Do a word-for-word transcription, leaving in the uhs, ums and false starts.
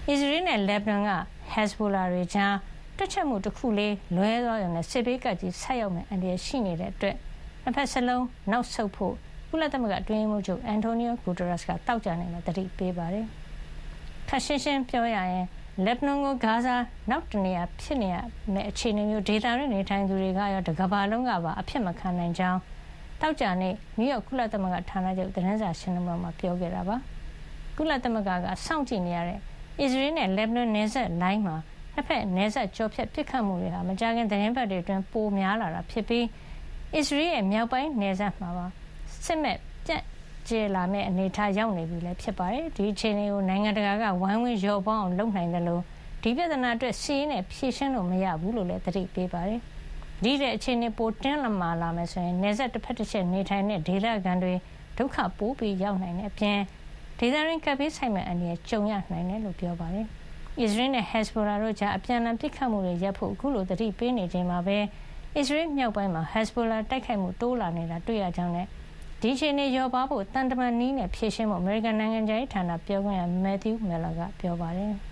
အစ္စရေးနဲ့လက်ဘနွန်က Hezbollah တွေကြားတွက်ချက်မှုတစ်ခုလေးလွဲသွားရုံနဲ့စစ်ဘေးကပ်ကြီးဆက်ရောက်မယ့်အန္တရာယ်ရှိနေတဲ့အတွက်နှစ်ဖက်စလုံးနောက်ဆုတ်ဖို့ကုလသမဂ္ဂအတွင်းရေးမှူးချုပ်အန်တိုနီယိုဂူတာရက်စ်ကတောက်ကြနေမှာတတိပေးပါတယ်။ခက်ရှင်းရှင်းပြောရရင်လက်ဘနွန်ကိုဂါဇာနောက်တနေရာဖြစ်နေရမယ့်အခြေအနေမျိုးဒေသရင်းနေထိုင်သူတွေကရောတကမ္ဘာလုံးကပါအဖြစ်မခံနိုင်ကြောင်းတောက်ကြနေနယူးယောက်ကုလသမဂ္ဂဌာနချုပ်သတင်းစာရှင်းလင်းပွဲမှာပြောခဲ့တာပါ။ကုလသမဂ္ဂကစောင့်ကြည့်နေရတဲ့အစ္စရေးနဲ့လက်ဘနွန်နယ်စပ်လိုင်းမှာနှစ်ဖက်နယ်စပ်ကျော်ဖြတ်ပစ်ခတ်မှုတွေဟာမကြာခင်သတင်းပတ်တွေအတွင်းပိုများလာတာဖြစ်ပြီးအစ္စရေးရဲ့မြောက်ပိုင်းနယ်စပ်မှာပါစစ်မဲ့ပြန့်ကျဲလာမယ့်အနေအထားရောက်နေပြီလည်းဖြစ်ပါတယ်။ဒီအခြေအနေကိုနိုင်ငံတကာကဝိုင်းဝန်းရောပေါင်းအောင်လုပ်နိုင်တယ်လို့ဒီပြဿနာအတွက်စီးရင်နဲ့ဖြေရှင်းလို့မရဘူးလို့လည်းသတိပေးပါတယ်။ဒီတဲ့အခြေအနေပိုတင်းလမာလာမယ်ဆိုရင်နယ်စပ်တစ်ဖက်တစ်ချက်နေထိုင်တဲ့ဒေသခံတွေဒုက္ခပိုပြီးရောက်နိုင်တဲ့အပြင်ဒေသရင်းကပ်ပြီးဆိုင်မဲ့အနေနဲ့ကြုံရနိုင်တယ်လို့ပြောပါတယ်။အစ္စရေးနဲ့ Hezbollah တို့ကြားအပြန်အလှန်ပစ်ခတ်မှုတွေရပ်ဖို့အခုလိုသတိပေးနေချိန်မှာပဲအစ္စရေးမြောက်ပိုင်းမှာ Hezbollah တိုက်ခိုက်မှုတိုးလာနေတာတွေ့ရကြောင်းနဲ့ဒီအချိန်နဲ့ရောပါဖို့တန်တမန်နီးနဲ့ဖြည့်ရှင်းဖို့အမေရိကန်နိုင်ငံခြားရေးဌာနပြောခွင့်ရ Matthew Miller ကပြောပါတယ်။